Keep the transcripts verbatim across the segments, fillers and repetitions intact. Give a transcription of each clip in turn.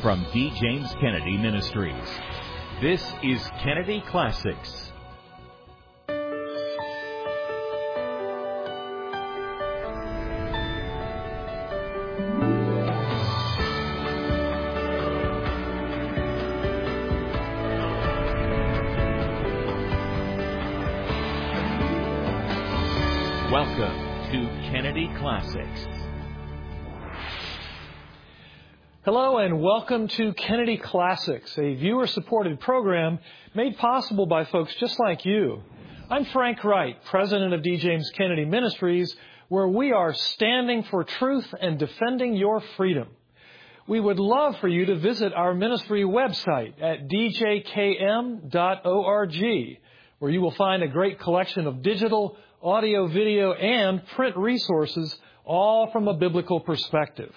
from D. James Kennedy Ministries. This is Kennedy Classics. Welcome to Kennedy Classics. Hello and welcome to Kennedy Classics, a viewer-supported program made possible by folks just like you. I'm Frank Wright, president of D. James Kennedy Ministries, where we are standing for truth and defending your freedom. We would love for you to visit our ministry website at d j k m dot org, where you will find a great collection of digital, audio, video, and print resources, all from a biblical perspective.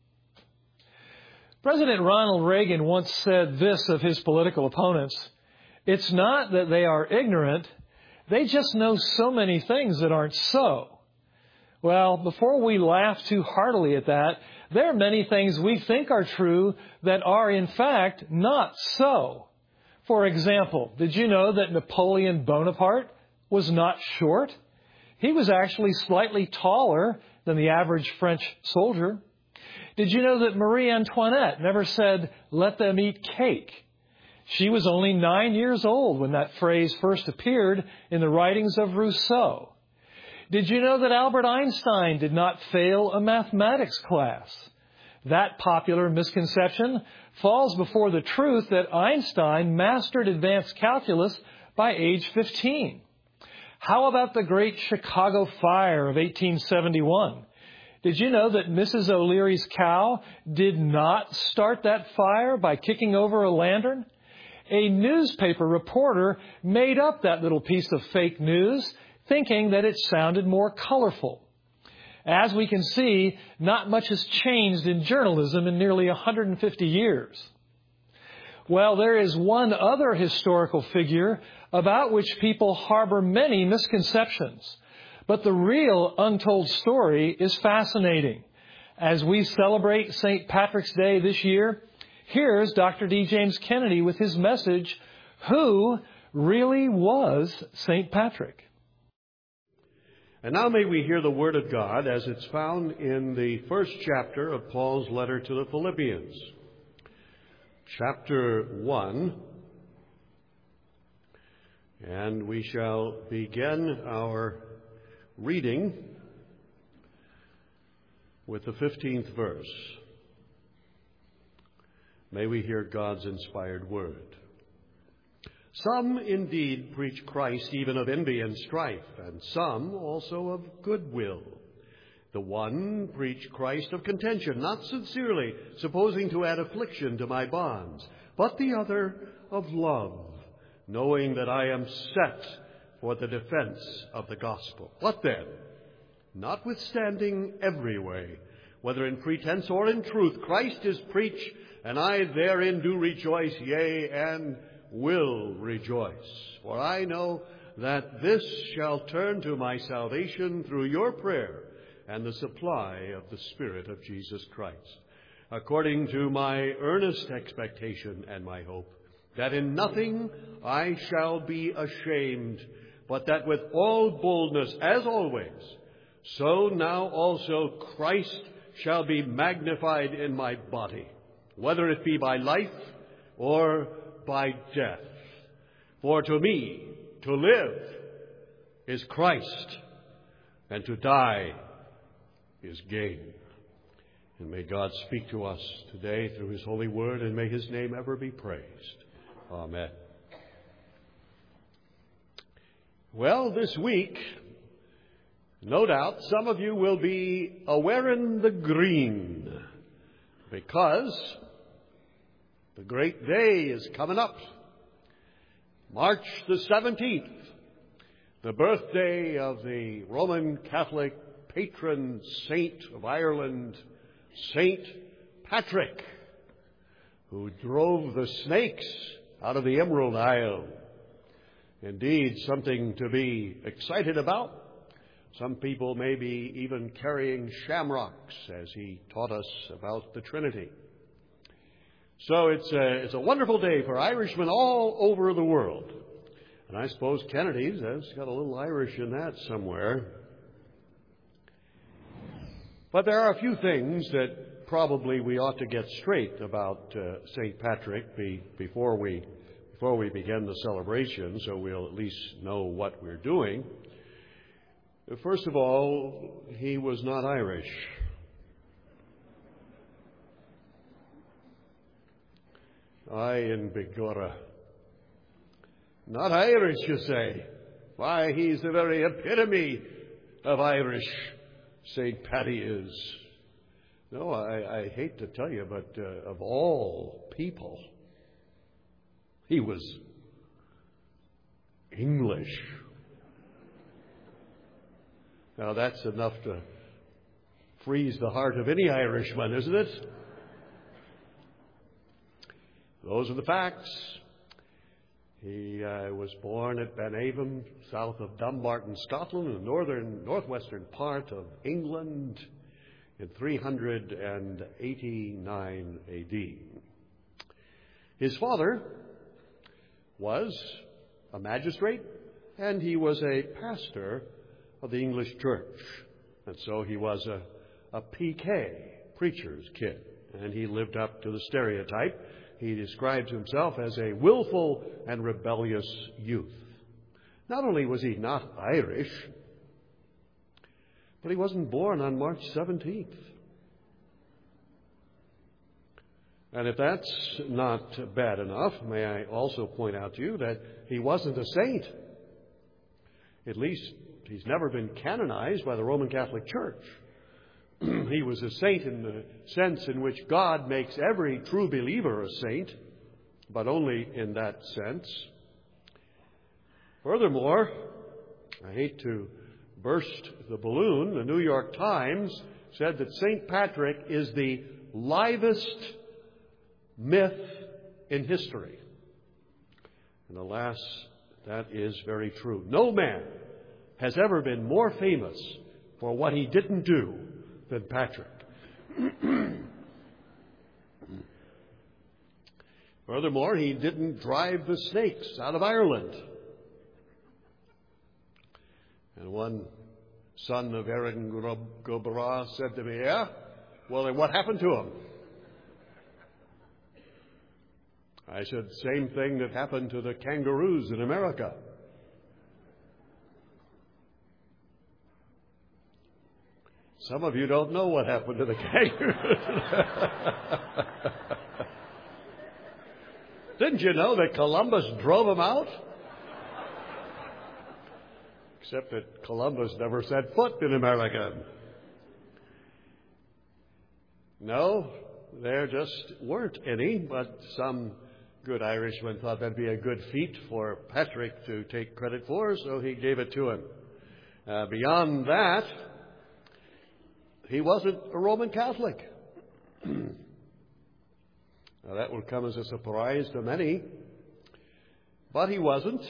President Ronald Reagan once said this of his political opponents: "It's not that they are ignorant, they just know so many things that aren't so." Well, before we laugh too heartily at that, there are many things we think are true that are in fact not so. For example, did you know that Napoleon Bonaparte was not short? He was actually slightly taller than the average French soldier. Did you know that Marie Antoinette never said, "Let them eat cake"? She was only nine years old when that phrase first appeared in the writings of Rousseau. Did you know that Albert Einstein did not fail a mathematics class? That popular misconception falls before the truth that Einstein mastered advanced calculus by age fifteen. How about the Great Chicago Fire of eighteen seventy-one? Did you know that Missus O'Leary's cow did not start that fire by kicking over a lantern? A newspaper reporter made up that little piece of fake news, thinking that it sounded more colorful. As we can see, not much has changed in journalism in nearly one hundred fifty years. Well, there is one other historical figure about which people harbor many misconceptions. But the real untold story is fascinating. As we celebrate Saint Patrick's Day this year, here's Doctor D. James Kennedy with his message, Who Really Was Saint Patrick? And now may we hear the Word of God as it's found in the first chapter of Paul's letter to the Philippians. Chapter one. And we shall begin our reading with the fifteenth verse. May we hear God's inspired word. Some indeed preach Christ even of envy and strife, and some also of goodwill. The one preach Christ of contention, not sincerely, supposing to add affliction to my bonds, but the other of love, knowing that I am set for the defense of the gospel. What then? Notwithstanding every way, whether in pretense or in truth, Christ is preached, and I therein do rejoice, yea, and will rejoice. For I know that this shall turn to my salvation through your prayer and the supply of the Spirit of Jesus Christ, according to my earnest expectation and my hope, that in nothing I shall be ashamed, but that with all boldness, as always, so now also Christ shall be magnified in my body, whether it be by life or by death. For to me, to live is Christ, and to die is gain. And may God speak to us today through His holy word, and may His name ever be praised. Amen. Well, this week, no doubt some of you will be a-wearing the green, because the great day is coming up. March the seventeenth, the birthday of the Roman Catholic patron saint of Ireland, Saint Patrick, who drove the snakes out of the Emerald Isle. Indeed, something to be excited about. Some people may be even carrying shamrocks, as he taught us about the Trinity. So it's a, it's a wonderful day for Irishmen all over the world. And I suppose Kennedy's has got a little Irish in that somewhere. But there are a few things that probably we ought to get straight about uh, Saint Patrick be, before we before we begin the celebration, so we'll at least know what we're doing. First of all, he was not Irish. Aye, in Bigorra. Not Irish, you say? Why, he's the very epitome of Irish, Saint Patty is. No, I, I hate to tell you, but uh, of all people, he was English. Now, that's enough to freeze the heart of any Irishman, isn't it? Those are the facts. He uh, was born at Benavon, south of Dumbarton, Scotland, in the northern, northwestern part of England in three hundred eighty-nine A D. His father was a magistrate, and he was a pastor of the English church. And so he was a, a P K, preacher's kid, and he lived up to the stereotype. He describes himself as a willful and rebellious youth. Not only was he not Irish, but he wasn't born on March seventeenth. And if that's not bad enough, may I also point out to you that he wasn't a saint. At least he's never been canonized by the Roman Catholic Church. He was a saint in the sense in which God makes every true believer a saint, but only in that sense. Furthermore, I hate to burst the balloon, the New York Times said that Saint Patrick is the livest myth in history. And alas, that is very true. No man has ever been more famous for what he didn't do than Patrick. Furthermore, he didn't drive the snakes out of Ireland. And one son of Erin go Bragh said to me, yeah, well, then what happened to him? I said, same thing that happened to the kangaroos in America. Some of you don't know what happened to the kangaroos. Didn't you know that Columbus drove them out? Except that Columbus never set foot in America. No, there just weren't any, but some good Irishman thought that'd be a good feat for Patrick to take credit for, so he gave it to him. Uh, beyond that, he wasn't a Roman Catholic. Now, that will come as a surprise to many, but he wasn't.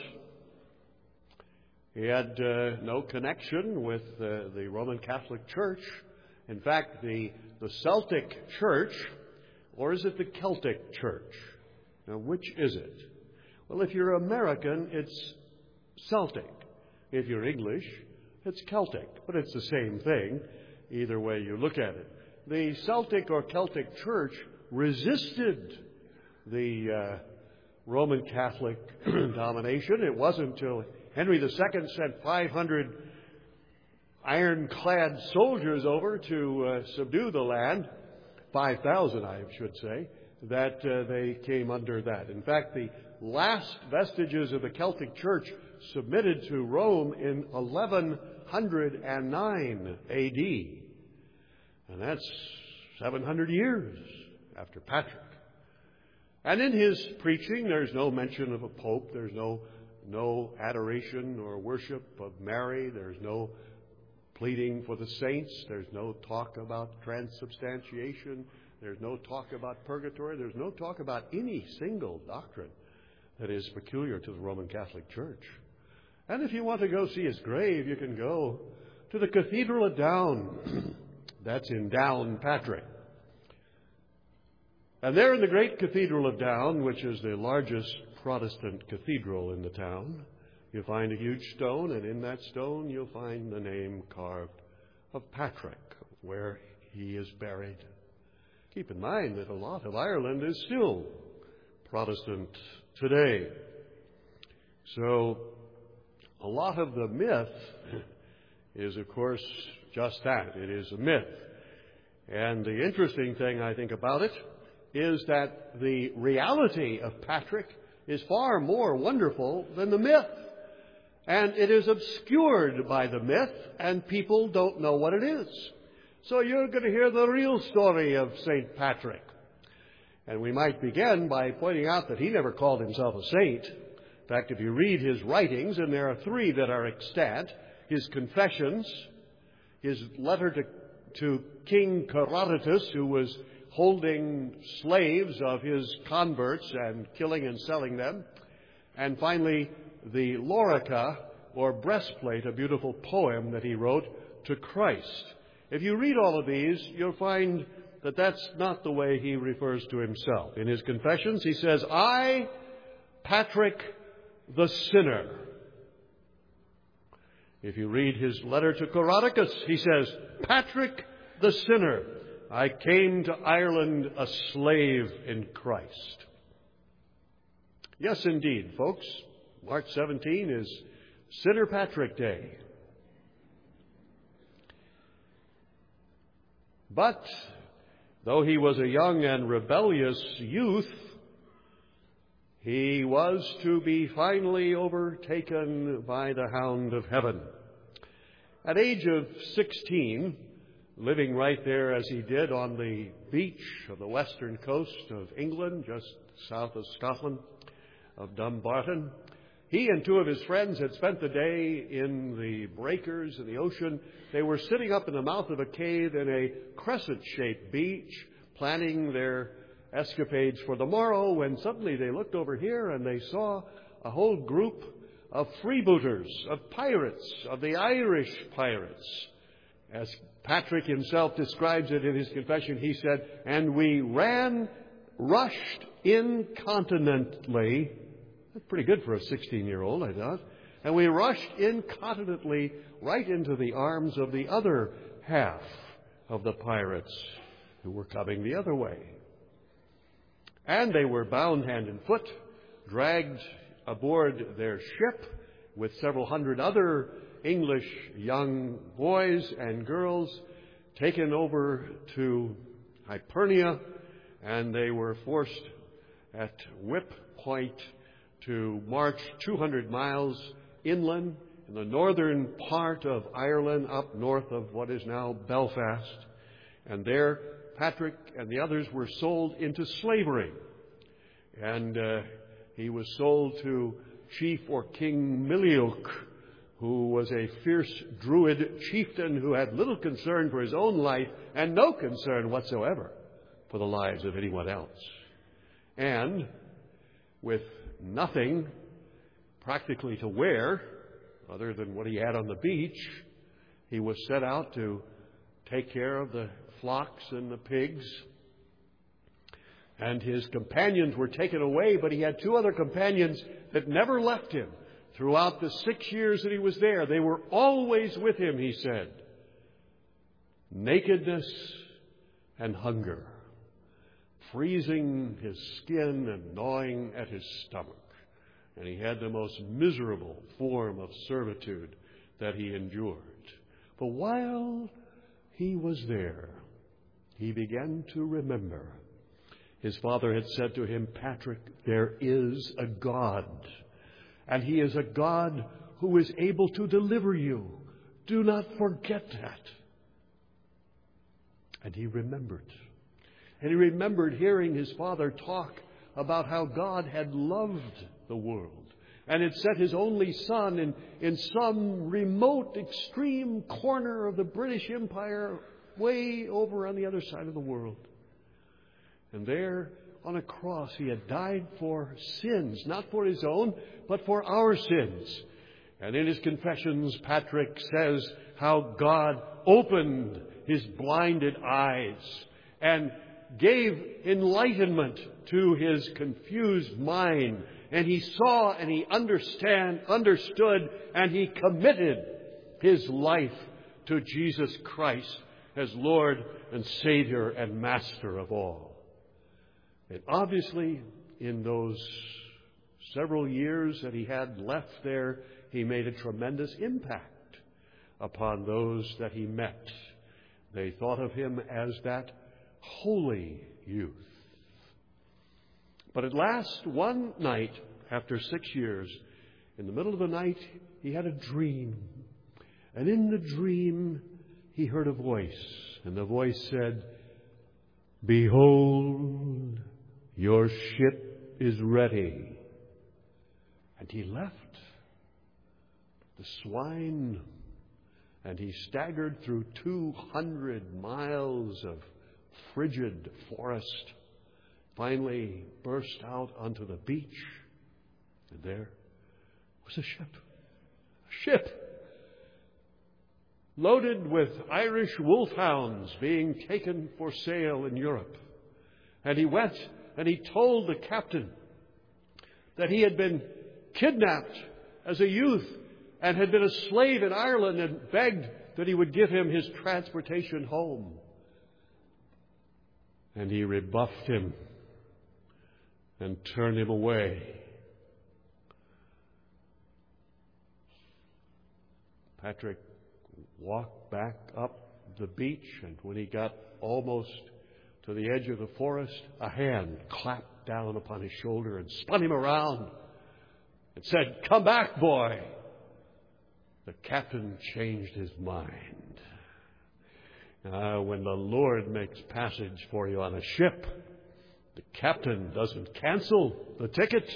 He had uh, no connection with uh, the Roman Catholic Church. In fact, the, the Celtic Church, or is it the Celtic Church? Now, which is it? Well, if you're American, it's Celtic. If you're English, it's Celtic. But it's the same thing, either way you look at it. The Celtic or Celtic Church resisted the uh, Roman Catholic domination. It wasn't until Henry the Second sent five hundred ironclad soldiers over to uh, subdue the land, five thousand I should say, that uh, they came under that. In fact, the last vestiges of the Celtic Church submitted to Rome in eleven oh nine A D. And that's seven hundred years after Patrick. And in his preaching, there's no mention of a pope. There's no, no adoration or worship of Mary. There's no pleading for the saints. There's no talk about transubstantiation. There's no talk about purgatory. There's no talk about any single doctrine that is peculiar to the Roman Catholic Church. And if you want to go see his grave, you can go to the Cathedral at Down. That's in Downpatrick. And there in the great Cathedral of Down, which is the largest Protestant cathedral in the town, you'll find a huge stone, and in that stone you'll find the name carved of Patrick, where he is buried. Keep in mind that a lot of Ireland is still Protestant today. So a lot of the myth is, of course, just that. It is a myth. And the interesting thing, I think, about it is that the reality of Patrick is far more wonderful than the myth. And it is obscured by the myth, and people don't know what it is. So you're going to hear the real story of Saint Patrick. And we might begin by pointing out that he never called himself a saint. In fact, if you read his writings, and there are three that are extant, his Confessions, his letter to, to King Herodotus, who was holding slaves of his converts and killing and selling them, and finally the Lorica, or breastplate, a beautiful poem that he wrote to Christ. If you read all of these, you'll find that that's not the way he refers to himself. In his Confessions, he says, I, Patrick the sinner. If you read his letter to Herodotus, he says, Patrick the sinner, I came to Ireland a slave in Christ. Yes, indeed, folks. March seventeenth is Sinner Patrick Day. But though he was a young and rebellious youth, he was to be finally overtaken by the hound of heaven. At age of sixteen, living right there as he did on the beach of the western coast of England, just south of Scotland, of Dumbarton, he and two of his friends had spent the day in the breakers in the ocean. They were sitting up in the mouth of a cave in a crescent-shaped beach, planning their escapades for the morrow, when suddenly they looked over here and they saw a whole group of freebooters, of pirates, of the Irish pirates. As Patrick himself describes it in his confession, he said, and we ran, rushed incontinently. That's pretty good for a sixteen-year-old, I thought. And we rushed incontinently right into the arms of the other half of the pirates who were coming the other way. And they were bound hand and foot, dragged aboard their ship with several hundred other English young boys and girls, taken over to Hibernia, and they were forced at whip point to march two hundred miles inland in the northern part of Ireland, up north of what is now Belfast. And there, Patrick and the others were sold into slavery. And uh, he was sold to Chief or King Miliuk, who was a fierce Druid chieftain who had little concern for his own life and no concern whatsoever for the lives of anyone else. And with nothing practically to wear other than what he had on the beach, he was set out to take care of the flocks and the pigs. And his companions were taken away, but he had two other companions that never left him throughout the six years that he was there. They were always with him, he said. Nakedness and hunger, freezing his skin and gnawing at his stomach. And he had the most miserable form of servitude that he endured. But while he was there, he began to remember. His father had said to him, Patrick, there is a God, and he is a God who is able to deliver you. Do not forget that. And he remembered. And he remembered hearing his father talk about how God had loved the world and had set his only son in, in some remote, extreme corner of the British Empire way over on the other side of the world. And there on a cross he had died for sins, not for his own, but for our sins. And in his Confessions, Patrick says how God opened his blinded eyes and gave enlightenment to his confused mind. And he saw and he understand, understood and he committed his life to Jesus Christ as Lord and Savior and Master of all. And obviously, in those several years that he had left there, he made a tremendous impact upon those that he met. They thought of him as that holy youth. But at last, one night, after six years, in the middle of the night, he had a dream. And in the dream, he heard a voice. And the voice said, "Behold, your ship is ready." And he left the swine, and he staggered through two hundred miles of frigid forest, finally burst out onto the beach, and there was a ship. A ship loaded with Irish wolfhounds being taken for sale in Europe. And he went and he told the captain that he had been kidnapped as a youth and had been a slave in Ireland, and begged that he would give him his transportation home. And he rebuffed him and turned him away. Patrick walked back up the beach, and when he got almost to the edge of the forest, a hand clapped down upon his shoulder and spun him around and said, "Come back, boy." The captain changed his mind. Uh, when the Lord makes passage for you on a ship, the captain doesn't cancel the ticket.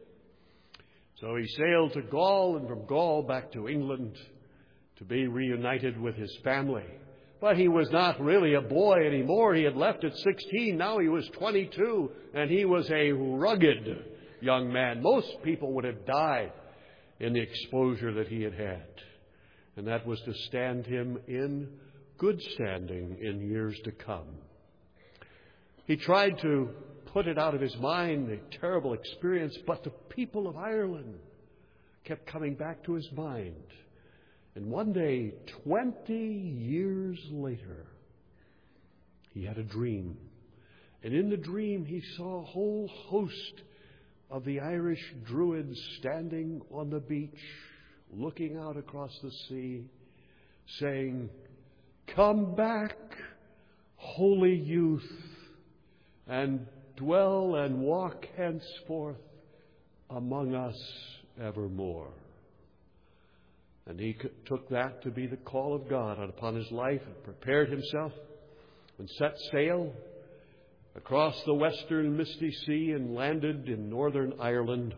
So he sailed to Gaul, and from Gaul back to England to be reunited with his family. But he was not really a boy anymore. He had left at sixteen. Now he was twenty-two, and he was a rugged young man. Most people would have died in the exposure that he had had. And that was to stand him in good standing in years to come. He tried to put it out of his mind, the terrible experience, but the people of Ireland kept coming back to his mind. And one day, twenty years later, he had a dream. And in the dream, he saw a whole host of the Irish Druids standing on the beach, looking out across the sea, saying, "Come back, holy youth, and dwell and walk henceforth among us evermore." And he took that to be the call of God upon his life, and prepared himself and set sail across the western misty sea and landed in northern Ireland,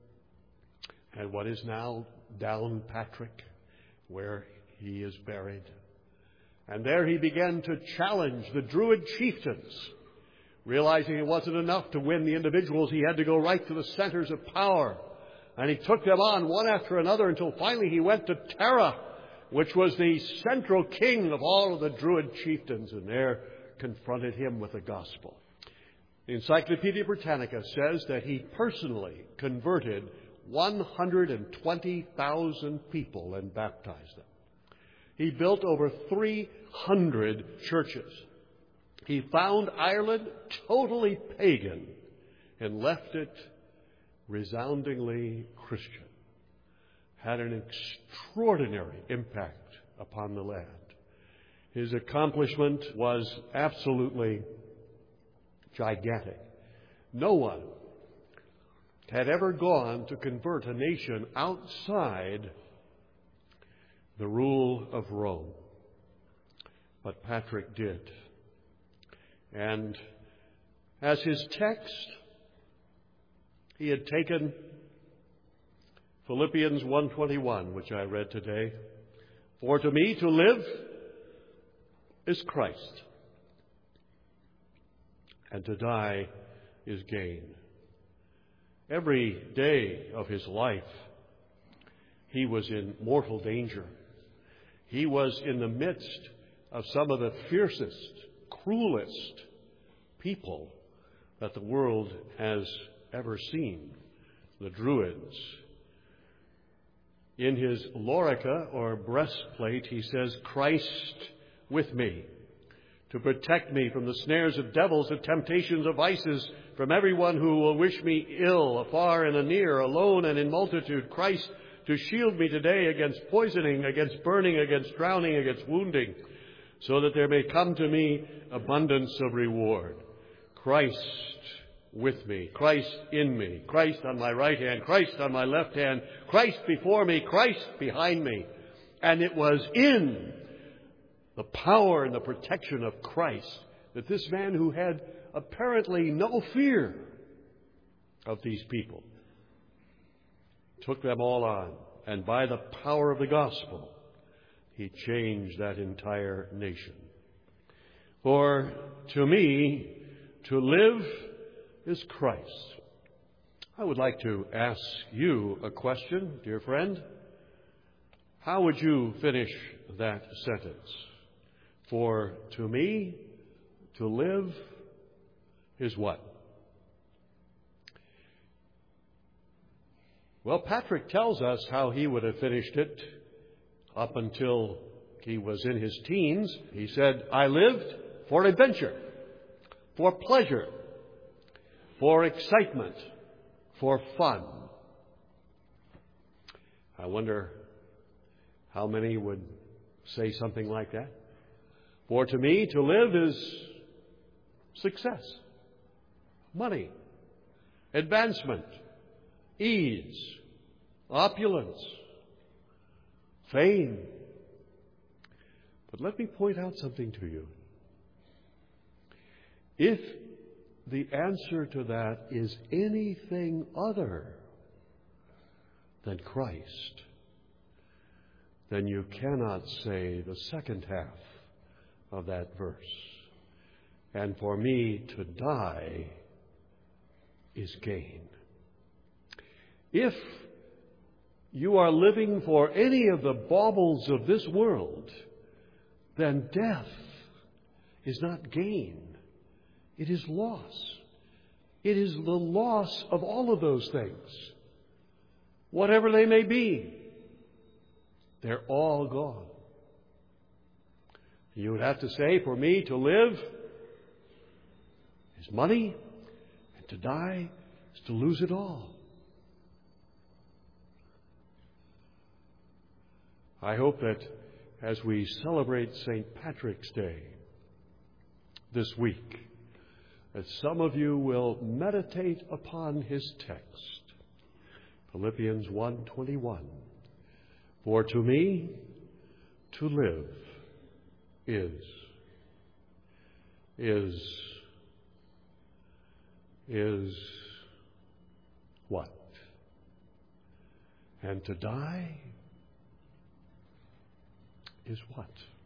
and what is now Downpatrick, where he is buried. And there he began to challenge the Druid chieftains, realizing it wasn't enough to win the individuals. He had to go right to the centers of power. And he took them on one after another until finally he went to Tara, which was the central king of all of the Druid chieftains, and there confronted him with the gospel. The Encyclopedia Britannica says that he personally converted one hundred twenty thousand people and baptized them. He built over three hundred churches. He found Ireland totally pagan and left it resoundingly Christian. Had an extraordinary impact upon the land. His accomplishment was absolutely gigantic. No one had ever gone to convert a nation outside the rule of Rome. But Patrick did. And as his text, he had taken Philippians one twenty-one, which I read today. "For to me to live is Christ, and to die is gain." Every day of his life, he was in mortal danger. He was in the midst of some of the fiercest, cruelest people that the world has ever seen, the Druids. In his lorica, or breastplate, he says, "Christ with me, to protect me from the snares of devils, the temptations of vices, from everyone who will wish me ill, afar and anear, alone and in multitude. Christ to shield me today against poisoning, against burning, against drowning, against wounding, so that there may come to me abundance of reward. Christ with me, Christ in me, Christ on my right hand, Christ on my left hand, Christ before me, Christ behind me." And it was in the power and the protection of Christ that this man, who had apparently no fear of these people, took them all on. And by the power of the gospel, he changed that entire nation. For to me, to live is Christ. I would like to ask you a question, dear friend. How would you finish that sentence? For to me, to live is what? Well, Patrick tells us how he would have finished it up until he was in his teens. He said, "I lived for adventure, for pleasure, for excitement, for fun." I wonder how many would say something like that. For to me, to live is success, money, advancement, ease, opulence, fame. But let me point out something to you. If the answer to that is anything other than Christ, then you cannot say the second half of that verse. And for me to die is gain. If you are living for any of the baubles of this world, then death is not gain. It is loss. It is the loss of all of those things. Whatever they may be, they're all gone. You would have to say, for me to live is money, and to die is to lose it all. I hope that as we celebrate Saint Patrick's Day this week, that some of you will meditate upon his text, Philippians one twenty-one. For to me, to live is, is, is what? And to die is what?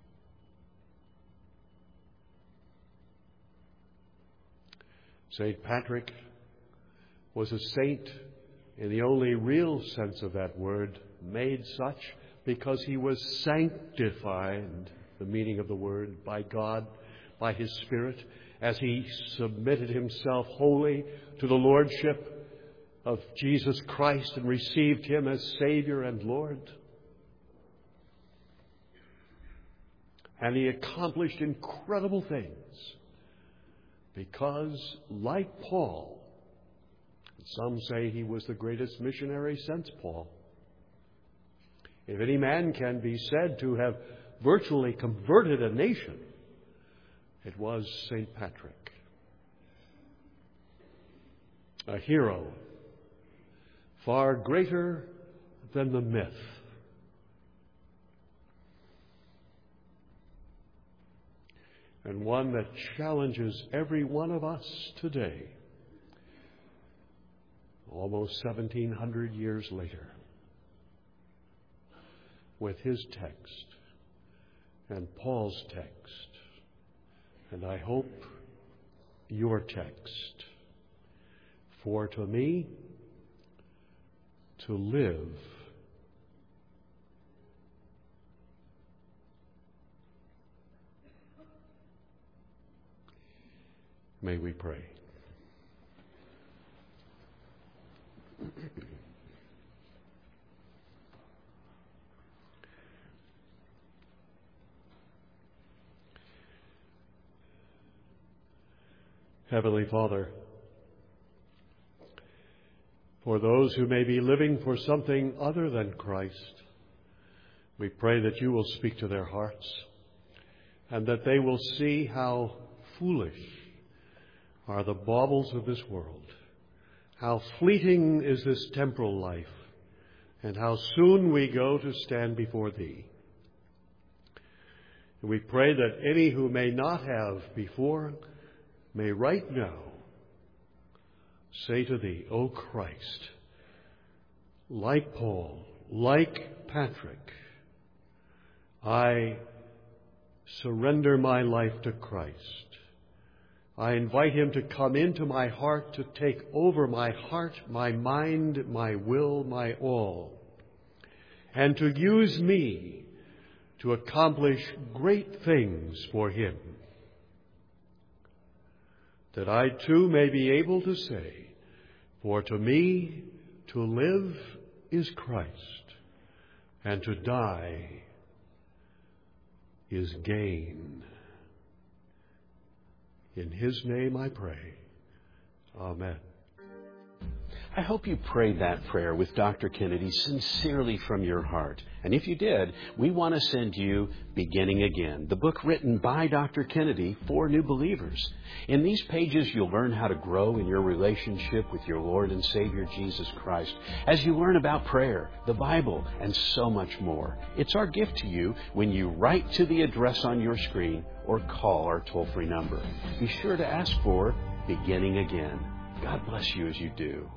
Saint Patrick was a saint in the only real sense of that word, made such because he was sanctified, the meaning of the word, by God, by his Spirit, as he submitted himself wholly to the lordship of Jesus Christ and received him as Savior and Lord. And he accomplished incredible things because, like Paul, some say he was the greatest missionary since Paul. If any man can be said to have virtually converted a nation, it was Saint Patrick. A hero far greater than the myth. And one that challenges every one of us today, almost seventeen hundred years later, with his text and Paul's text, and I hope your text. For to me, to live may we pray. Heavenly Father, for those who may be living for something other than Christ, we pray that you will speak to their hearts and that they will see how foolish are the baubles of this world, how fleeting is this temporal life, and how soon we go to stand before Thee. And we pray that any who may not have before may right now say to Thee, O Christ, like Paul, like Patrick, I surrender my life to Christ. I invite Him to come into my heart, to take over my heart, my mind, my will, my all, and to use me to accomplish great things for Him, that I too may be able to say, for to me to live is Christ, and to die is gain. In His name I pray. Amen. I hope you prayed that prayer with Doctor Kennedy sincerely from your heart. And if you did, we want to send you Beginning Again, the book written by Doctor Kennedy for new believers. In these pages, you'll learn how to grow in your relationship with your Lord and Savior Jesus Christ as you learn about prayer, the Bible, and so much more. It's our gift to you when you write to the address on your screen or call our toll-free number. Be sure to ask for Beginning Again. God bless you as you do.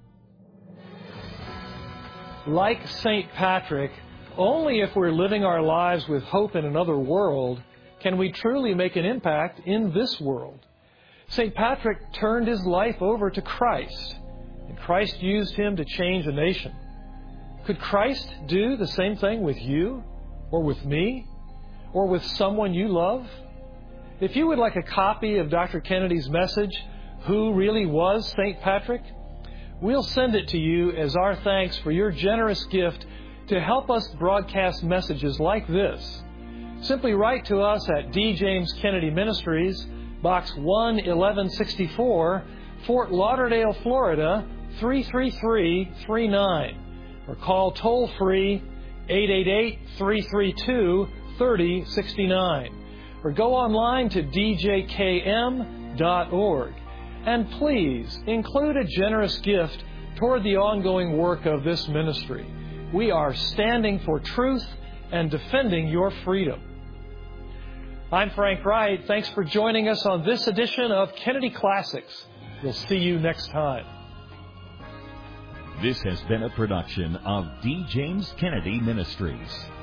Like Saint Patrick, only if we're living our lives with hope in another world can we truly make an impact in this world. Saint Patrick turned his life over to Christ, and Christ used him to change a nation. Could Christ do the same thing with you, or with me, or with someone you love? If you would like a copy of Doctor Kennedy's message, Who Really Was Saint Patrick?, we'll send it to you as our thanks for your generous gift to help us broadcast messages like this. Simply write to us at D. James Kennedy Ministries, Box one eleven sixty-four, Fort Lauderdale, Florida, three three three three nine, or call toll-free eight eight eight, three three two, three zero six nine, or go online to d j k m dot org. And please include a generous gift toward the ongoing work of this ministry. We are standing for truth and defending your freedom. I'm Frank Wright. Thanks for joining us on this edition of Kennedy Classics. We'll see you next time. This has been a production of D. James Kennedy Ministries.